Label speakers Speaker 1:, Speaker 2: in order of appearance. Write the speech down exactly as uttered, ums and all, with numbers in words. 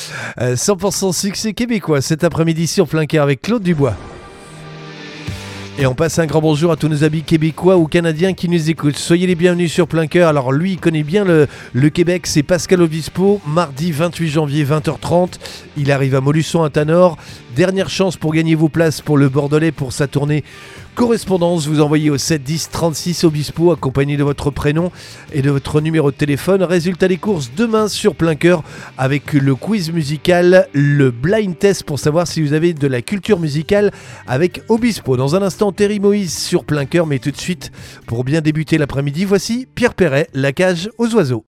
Speaker 1: Euh, cent pour cent succès québécois cet après-midi sur Plein Cœur avec Claude Dubois. Et on passe un grand bonjour à tous nos amis québécois ou canadiens qui nous écoutent. Soyez les bienvenus sur Plein Cœur. Alors lui, il connaît bien le, le Québec, c'est Pascal Obispo. Mardi vingt-huit janvier, vingt heures trente. Il arrive à Molusson à Tanor. Dernière chance pour gagner vos places pour le Bordelais pour sa tournée correspondance. Vous envoyez au sept dix trente-six Obispo accompagné de votre prénom et de votre numéro de téléphone. Résultat des courses demain sur Plein Cœur avec le quiz musical, le blind test pour savoir si vous avez de la culture musicale avec Obispo. Dans un instant, Terry Moïse sur Plein Cœur, mais tout de suite, pour bien débuter l'après-midi, voici Pierre Perret, La cage aux oiseaux.